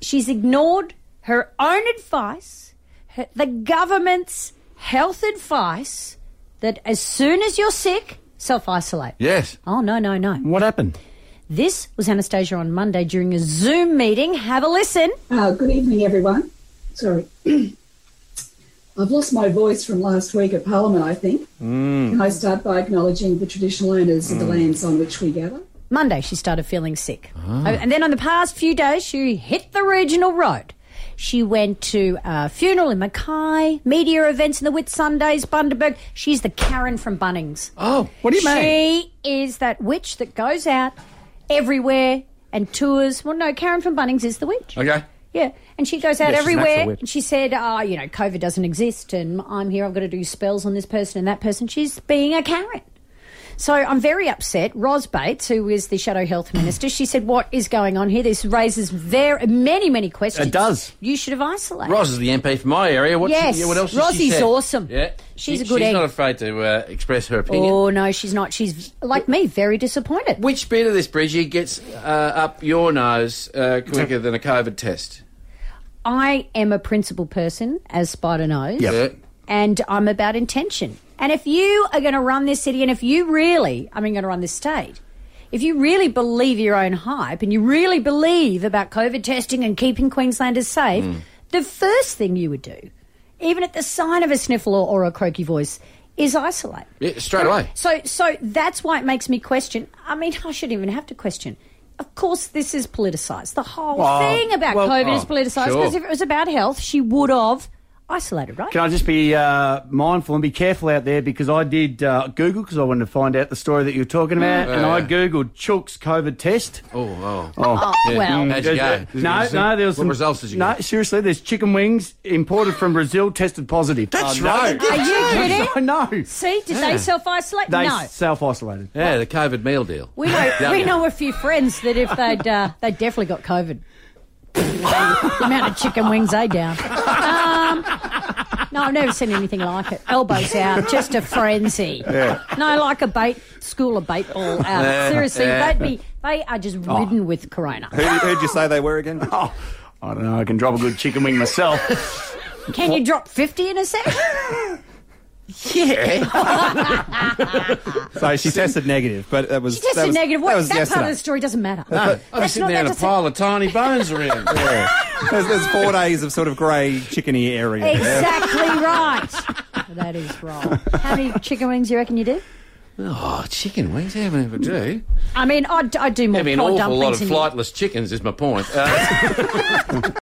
she's ignored her own advice, the government's health advice, that as soon as you're sick, self-isolate. Yes. Oh, no. What happened? This was Anastasia on Monday during a Zoom meeting. Have a listen. Good evening, everyone. Sorry. I've lost my voice from last week at Parliament, I think. Can I start by acknowledging the traditional owners of the lands on which we gather? Monday, she started feeling sick. And then on the past few days, she hit the regional road. She went to a funeral in Mackay, media events in the Whitsundays, Bundaberg. She's the Karen from Bunnings. Oh, what do you mean? She is that witch that goes out everywhere and tours. Well, no, Karen from Bunnings is the witch. Okay. Yeah, and she goes out Yeah, she's an everywhere. actual witch. And she said, COVID doesn't exist and I'm here, I've got to do spells on this person and that person. She's being a Karen. So I'm very upset. Ros Bates, who is the Shadow Health Minister, she said, what is going on here? This raises many questions. It does. You should have isolated. Ros is the MP for my area. What else has she Rossie's said? awesome. Yeah. She's a good She's egg. not afraid to express her opinion. Oh, no, she's not. She's, like me, very disappointed. Which bit of this, Bridgie, gets up your nose quicker than a COVID test? I am a principled person, as Spider knows. Yep. Yeah. And I'm about intention. And if you are going to run this city and if you really, going to run this state, if you really believe your own hype and you really believe about COVID testing and keeping Queenslanders safe, the first thing you would do, even at the sign of a sniffle or a croaky voice, is isolate. Yeah, straight away. So that's why it makes me question. I shouldn't even have to question. Of course, this is politicised. The whole thing about COVID is politicised because if it was about health, she would have isolated, right? Can I just be mindful and be careful out there, because I did Google, because I wanted to find out the story that you were talking about, and I Googled Chook's COVID test. Oh. Well. How'd you go? No, there was What results did you get? No, seriously, there's chicken wings imported from Brazil tested positive. That's right. Are you kidding? I know. See, did they self-isolate? They No. self-isolated. Yeah, the COVID meal deal. We know a few friends that if they'd definitely got COVID. The amount of chicken wings they down. No, I've never seen anything like it. Elbows out, just a frenzy. Yeah. No, like a school of bait ball out. Seriously, they are just ridden with corona. Who'd you say they were again? Oh, I don't know. I can drop a good chicken wing myself. Can you drop 50 in a sec? Yeah. So she tested negative, but that was... She tested negative. That was that part yesterday. of the story doesn't matter. I was sitting there in a pile of tiny bones around. Yeah. There's 4 days of sort of grey chickeny area. Exactly right. That is right. How many chicken wings do you reckon you do? Oh, chicken wings? How many ever do? I do more Maybe an corn awful lot of dumplings than you. flightless chickens is my point.